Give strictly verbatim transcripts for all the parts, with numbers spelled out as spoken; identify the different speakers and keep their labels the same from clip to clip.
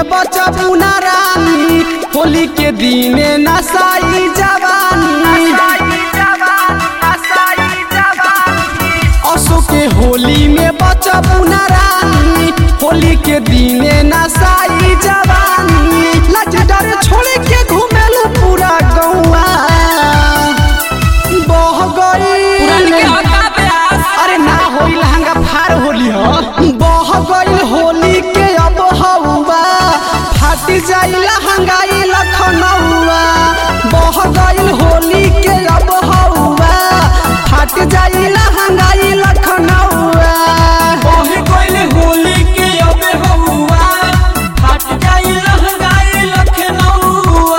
Speaker 1: बचबू ना रानी, होली के दिने नसाई जवानी। असो के होली में बचबू ना रानी, होली के दिने नसाई जवानी। लाज डर छोड़ के घूमेलू पूरा गौआ, बह गई अरे ना होई लहंगा फार होली हो। बह गई होली के अब हवा, फाट जाई लहंगाई लखनऊआ। बह गई होली के अब हवा, फाट जाई लहंगाई लखनऊआ।
Speaker 2: बह गई होली के अब हवा, फाट जाई लहंगाई लखनऊआ।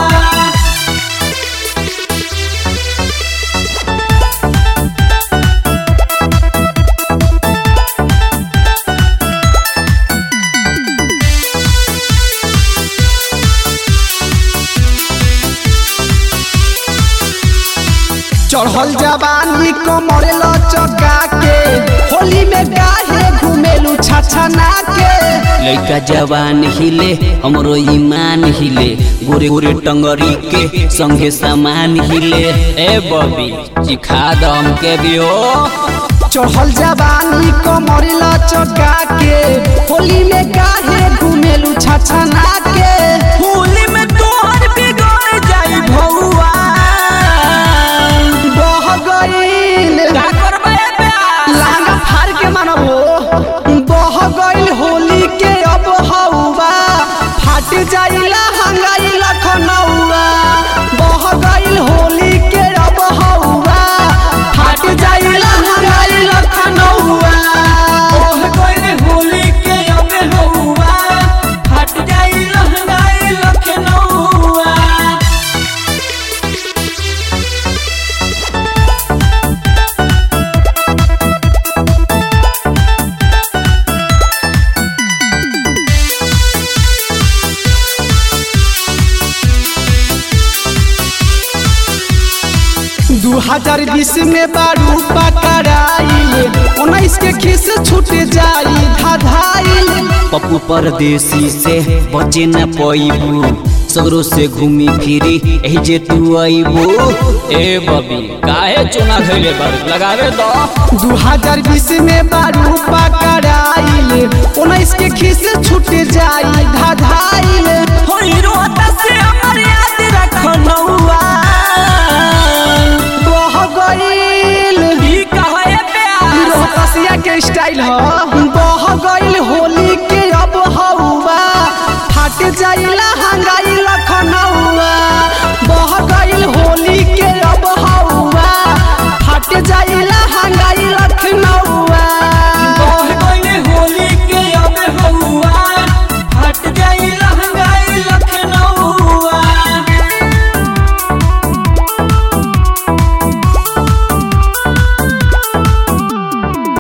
Speaker 1: चढ़ल जवानी कमर लचका के, होली में काहे घुमेलू छछना के।
Speaker 3: लइका जवान हिले हमरो ईमान हिले, गोरे गोरे टंगरी के संगे सामान हिले। ए बबी चिखा दम के भी हो।
Speaker 1: चढ़ल जवानी कमर लचका के, होली में काहे घुमेलू छछना के।
Speaker 2: होली में तोहर बिगड़ जाई भौआ।
Speaker 1: बह गईल
Speaker 2: का करबे प्यार
Speaker 1: लहंगा फाड़ के मानबो। बह गईल होली के अब हवा, फाट जाई लहंगाई लखनऊआ। बह गईल होली के अब हवा, फाट जाई लहंगाई लखनऊआ।
Speaker 2: बह गई होली के अब हवा, फाट जाई लहंगाई लखनऊआ।
Speaker 1: दू हजार बीस में बारू पकड़ाइल, उन्नीस के खिस छूट जाई धाधाइल।
Speaker 3: पप्पू परदेसी से बचे न पैबू, सगरों से घूमी फिरी एही जे तू आईबू। ए बबी काहे चुना धैले बार लगावे दो।
Speaker 1: दू हजार बीस में बारू पकड़ाइल, उन्नीस के खिस छूट जाई धाधाइल।
Speaker 2: होई रोता से हमर याद रखनऊआ।
Speaker 1: बह गईल
Speaker 2: ई कहे प्यार
Speaker 1: रोहतसिया के स्टाइल ह। बह गईल होली के अब हवा, फाट जाई लहंगाई लखनऊआ। बह गईल होली के अब हवा, फाट जाई लहंगाई लखनऊ।